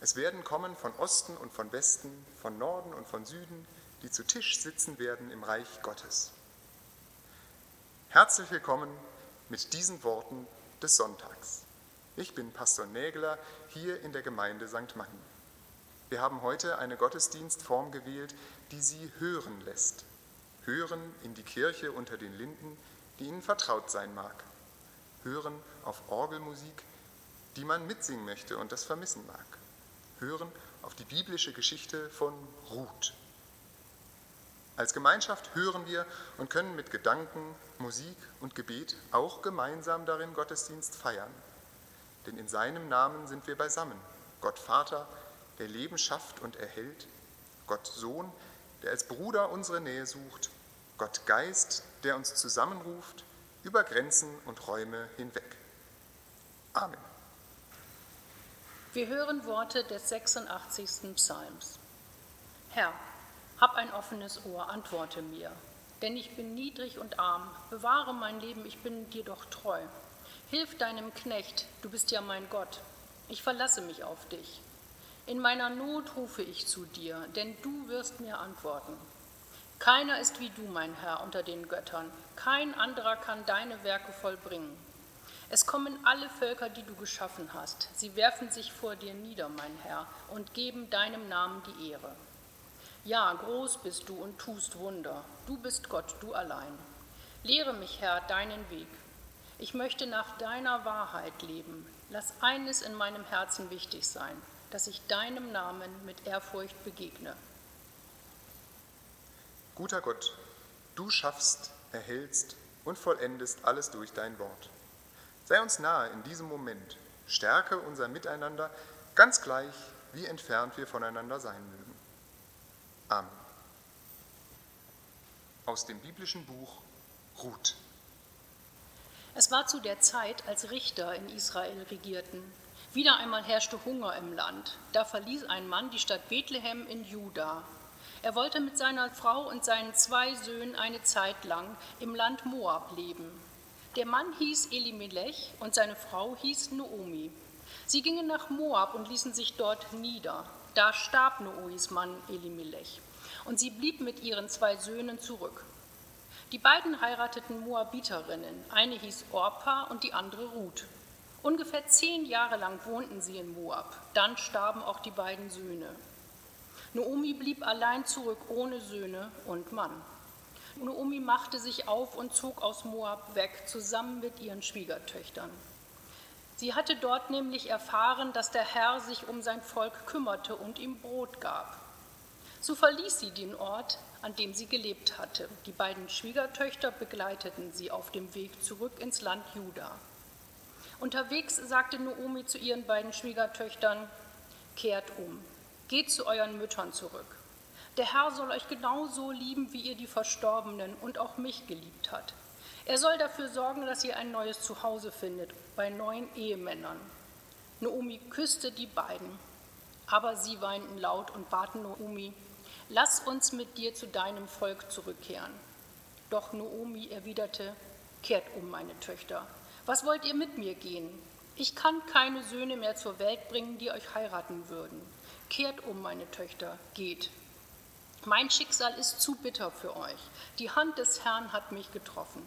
Es werden kommen von Osten und von Westen, von Norden und von Süden, die zu Tisch sitzen werden im Reich Gottes. Herzlich willkommen mit diesen Worten des Sonntags. Ich bin Pastor Nägeler hier in der Gemeinde St. Manni. Wir haben heute eine Gottesdienstform gewählt, die Sie hören lässt. Hören in die Kirche unter den Linden, die Ihnen vertraut sein mag. Hören auf Orgelmusik, die man mitsingen möchte und das vermissen mag. Hören auf die biblische Geschichte von Ruth. Als Gemeinschaft hören wir und können mit Gedanken, Musik und Gebet auch gemeinsam darin Gottesdienst feiern. Denn in seinem Namen sind wir beisammen. Gott Vater, der Leben schafft und erhält. Gott Sohn, der als Bruder unsere Nähe sucht. Gott Geist, der uns zusammenruft, über Grenzen und Räume hinweg. Amen. Wir hören Worte des 86. Psalms. Herr, hab ein offenes Ohr, antworte mir, denn ich bin niedrig und arm. Bewahre mein Leben, ich bin dir doch treu. Hilf deinem Knecht, du bist ja mein Gott. Ich verlasse mich auf dich. In meiner Not rufe ich zu dir, denn du wirst mir antworten. Keiner ist wie du, mein Herr, unter den Göttern. Kein anderer kann deine Werke vollbringen. Es kommen alle Völker, die du geschaffen hast. Sie werfen sich vor dir nieder, mein Herr, und geben deinem Namen die Ehre. Ja, groß bist du und tust Wunder. Du bist Gott, du allein. Lehre mich, Herr, deinen Weg. Ich möchte nach deiner Wahrheit leben. Lass eines in meinem Herzen wichtig sein, dass ich deinem Namen mit Ehrfurcht begegne. Guter Gott, du schaffst, erhältst und vollendest alles durch dein Wort. Sei uns nahe in diesem Moment, stärke unser Miteinander, ganz gleich, wie entfernt wir voneinander sein mögen. Amen. Aus dem biblischen Buch Ruth. Es war zu der Zeit, als Richter in Israel regierten. Wieder einmal herrschte Hunger im Land. Da verließ ein Mann die Stadt Bethlehem in Juda. Er wollte mit seiner Frau und seinen 2 Söhnen eine Zeit lang im Land Moab leben. Der Mann hieß Elimelech und seine Frau hieß Naomi. Sie gingen nach Moab und ließen sich dort nieder. Da starb Naomis Mann Elimelech und sie blieb mit ihren 2 Söhnen zurück. Die beiden heirateten Moabiterinnen, eine hieß Orpa und die andere Ruth. Ungefähr 10 Jahre lang wohnten sie in Moab, dann starben auch die beiden Söhne. Naomi blieb allein zurück, ohne Söhne und Mann. Naomi machte sich auf und zog aus Moab weg, zusammen mit ihren Schwiegertöchtern. Sie hatte dort nämlich erfahren, dass der Herr sich um sein Volk kümmerte und ihm Brot gab. So verließ sie den Ort, an dem sie gelebt hatte. Die beiden Schwiegertöchter begleiteten sie auf dem Weg zurück ins Land Juda. Unterwegs sagte Naomi zu ihren beiden Schwiegertöchtern: Kehrt um, geht zu euren Müttern zurück. Der Herr soll euch genauso lieben, wie ihr die Verstorbenen und auch mich geliebt hat. Er soll dafür sorgen, dass ihr ein neues Zuhause findet, bei neuen Ehemännern. Naomi küsste die beiden, aber sie weinten laut und baten Naomi: Lass uns mit dir zu deinem Volk zurückkehren. Doch Naomi erwiderte: Kehrt um, meine Töchter. Was wollt ihr mit mir gehen? Ich kann keine Söhne mehr zur Welt bringen, die euch heiraten würden. Kehrt um, meine Töchter, geht. Mein Schicksal ist zu bitter für euch. Die Hand des Herrn hat mich getroffen.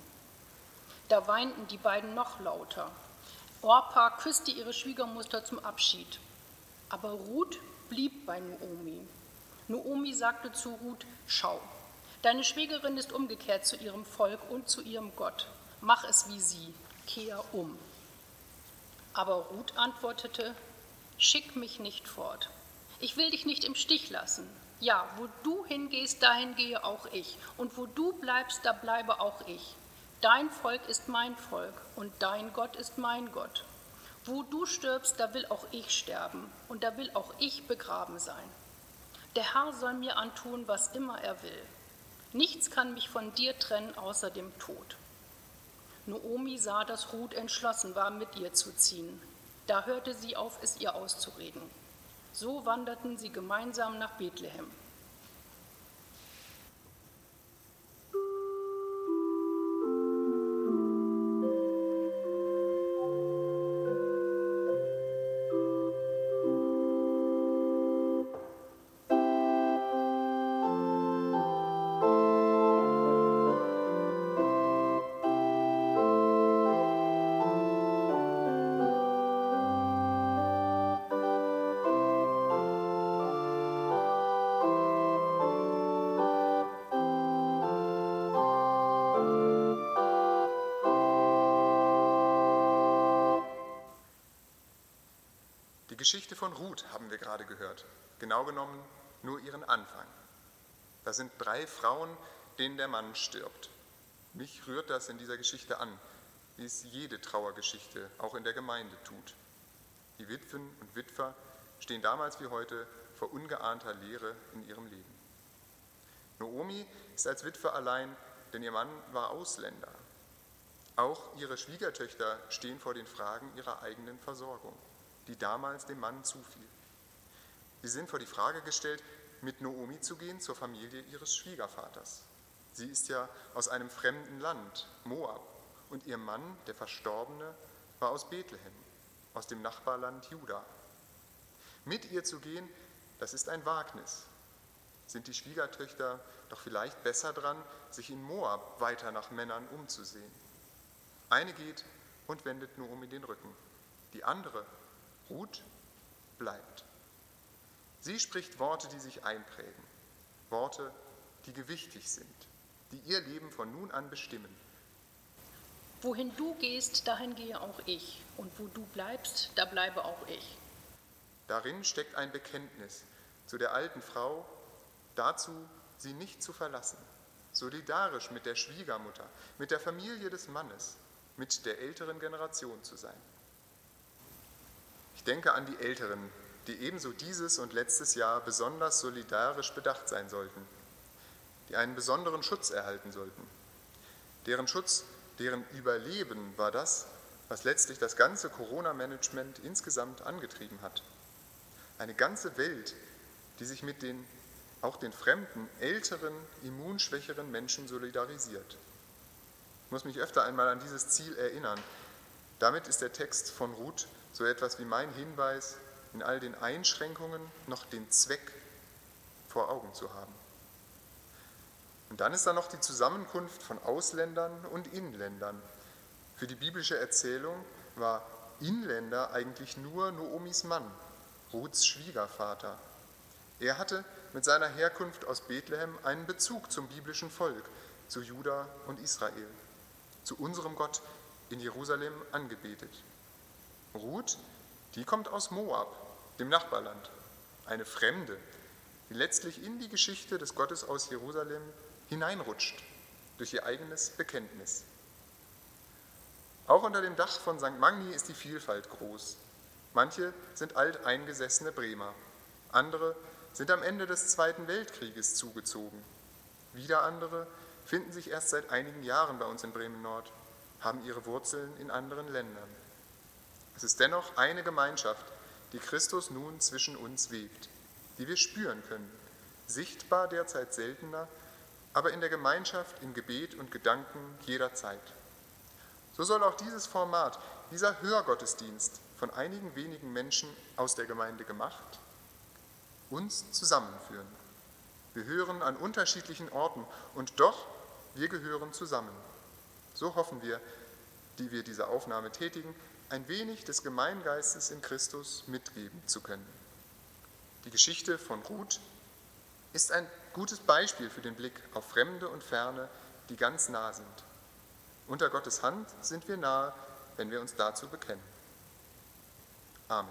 Da weinten die beiden noch lauter. Orpa küsste ihre Schwiegermutter zum Abschied. Aber Ruth blieb bei Naomi. Naomi sagte zu Ruth: Schau, deine Schwägerin ist umgekehrt zu ihrem Volk und zu ihrem Gott. Mach es wie sie, kehr um. Aber Ruth antwortete: Schick mich nicht fort. Ich will dich nicht im Stich lassen. Ja, wo du hingehst, dahin gehe auch ich. Und wo du bleibst, da bleibe auch ich. Dein Volk ist mein Volk und dein Gott ist mein Gott. Wo du stirbst, da will auch ich sterben und da will auch ich begraben sein. Der Herr soll mir antun, was immer er will. Nichts kann mich von dir trennen, außer dem Tod. Naomi sah, dass Ruth entschlossen war, mit ihr zu ziehen. Da hörte sie auf, es ihr auszureden. So wanderten sie gemeinsam nach Bethlehem. Geschichte von Ruth haben wir gerade gehört, genau genommen nur ihren Anfang. Da sind 3 Frauen, denen der Mann stirbt. Mich rührt das in dieser Geschichte an, wie es jede Trauergeschichte auch in der Gemeinde tut. Die Witwen und Witwer stehen damals wie heute vor ungeahnter Leere in ihrem Leben. Naomi ist als Witwe allein, denn ihr Mann war Ausländer. Auch ihre Schwiegertöchter stehen vor den Fragen ihrer eigenen Versorgung, die damals dem Mann zufiel. Sie sind vor die Frage gestellt, mit Naomi zu gehen zur Familie ihres Schwiegervaters. Sie ist ja aus einem fremden Land, Moab, und ihr Mann, der Verstorbene, war aus Bethlehem, aus dem Nachbarland Juda. Mit ihr zu gehen, das ist ein Wagnis. Sind die Schwiegertöchter doch vielleicht besser dran, sich in Moab weiter nach Männern umzusehen? Eine geht und wendet Naomi den Rücken. Die andere, Ruth, bleibt. Sie spricht Worte, die sich einprägen, Worte, die gewichtig sind, die ihr Leben von nun an bestimmen. Wohin du gehst, dahin gehe auch ich, und wo du bleibst, da bleibe auch ich. Darin steckt ein Bekenntnis zu der alten Frau, dazu, sie nicht zu verlassen, solidarisch mit der Schwiegermutter, mit der Familie des Mannes, mit der älteren Generation zu sein. Ich denke an die Älteren, die ebenso dieses und letztes Jahr besonders solidarisch bedacht sein sollten, die einen besonderen Schutz erhalten sollten. Deren Schutz, deren Überleben war das, was letztlich das ganze Corona-Management insgesamt angetrieben hat. Eine ganze Welt, die sich mit auch den fremden, älteren, immunschwächeren Menschen solidarisiert. Ich muss mich öfter einmal an dieses Ziel erinnern. Damit ist der Text von Ruth so etwas wie mein Hinweis, in all den Einschränkungen noch den Zweck vor Augen zu haben. Und dann ist da noch die Zusammenkunft von Ausländern und Inländern. Für die biblische Erzählung war Inländer eigentlich nur Naomis Mann, Ruths Schwiegervater. Er hatte mit seiner Herkunft aus Bethlehem einen Bezug zum biblischen Volk, zu Juda und Israel, zu unserem Gott in Jerusalem angebetet. Ruth, die kommt aus Moab, dem Nachbarland, eine Fremde, die letztlich in die Geschichte des Gottes aus Jerusalem hineinrutscht durch ihr eigenes Bekenntnis. Auch unter dem Dach von St. Magni ist die Vielfalt groß. Manche sind alteingesessene Bremer, andere sind am Ende des Zweiten Weltkrieges zugezogen. Wieder andere finden sich erst seit einigen Jahren bei uns in Bremen-Nord, haben ihre Wurzeln in anderen Ländern. Es ist dennoch eine Gemeinschaft, die Christus nun zwischen uns webt, die wir spüren können, sichtbar derzeit seltener, aber in der Gemeinschaft, im Gebet und Gedanken jederzeit. So soll auch dieses Format, dieser Hörgottesdienst von einigen wenigen Menschen aus der Gemeinde gemacht, uns zusammenführen. Wir hören an unterschiedlichen Orten und doch, wir gehören zusammen. So hoffen wir, die wir diese Aufnahme tätigen, ein wenig des Gemeingeistes in Christus mitgeben zu können. Die Geschichte von Ruth ist ein gutes Beispiel für den Blick auf Fremde und Ferne, die ganz nah sind. Unter Gottes Hand sind wir nahe, wenn wir uns dazu bekennen. Amen.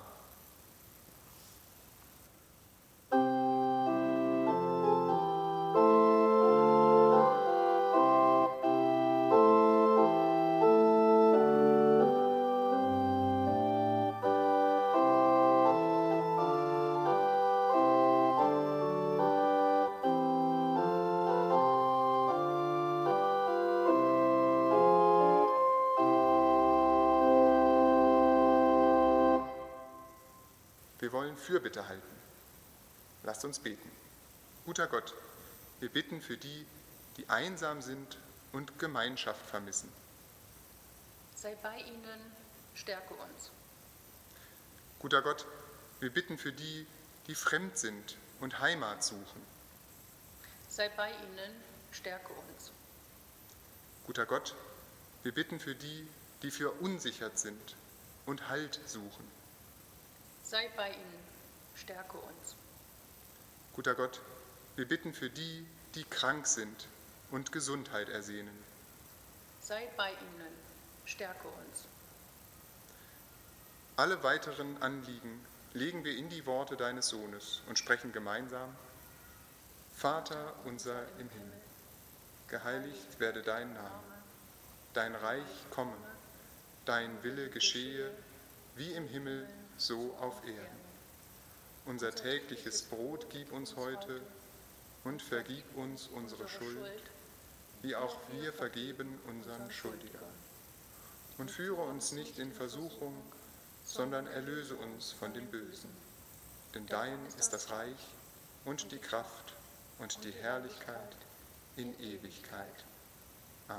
Wir wollen Fürbitte halten. Lasst uns beten. Guter Gott, wir bitten für die, die einsam sind und Gemeinschaft vermissen. Sei bei ihnen, stärke uns. Guter Gott, wir bitten für die, die fremd sind und Heimat suchen. Sei bei ihnen, stärke uns. Guter Gott, wir bitten für die, die verunsichert sind und Halt suchen. Sei bei ihnen, stärke uns. Guter Gott, wir bitten für die, die krank sind und Gesundheit ersehnen. Sei bei ihnen, stärke uns. Alle weiteren Anliegen legen wir in die Worte deines Sohnes und sprechen gemeinsam: Vater unser im Himmel, geheiligt werde dein Name, dein Reich komme, dein Wille geschehe, wie im Himmel, so auf Erden. Unser tägliches Brot gib uns heute und vergib uns unsere Schuld, wie auch wir vergeben unseren Schuldigern. Und führe uns nicht in Versuchung, sondern erlöse uns von dem Bösen. Denn dein ist das Reich und die Kraft und die Herrlichkeit in Ewigkeit. Amen.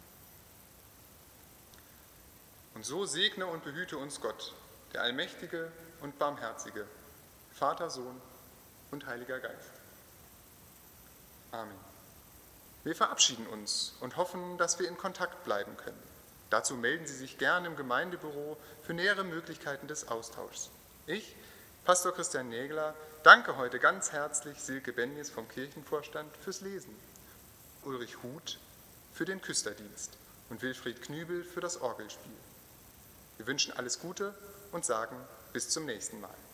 Und so segne und behüte uns Gott, der allmächtige und barmherzige, Vater, Sohn und Heiliger Geist. Amen. Wir verabschieden uns und hoffen, dass wir in Kontakt bleiben können. Dazu melden Sie sich gerne im Gemeindebüro für nähere Möglichkeiten des Austauschs. Ich, Pastor Christian Nägler, danke heute ganz herzlich Silke Benjes vom Kirchenvorstand fürs Lesen, Ulrich Huth für den Küsterdienst und Wilfried Knübel für das Orgelspiel. Wir wünschen alles Gute und sagen bis zum nächsten Mal.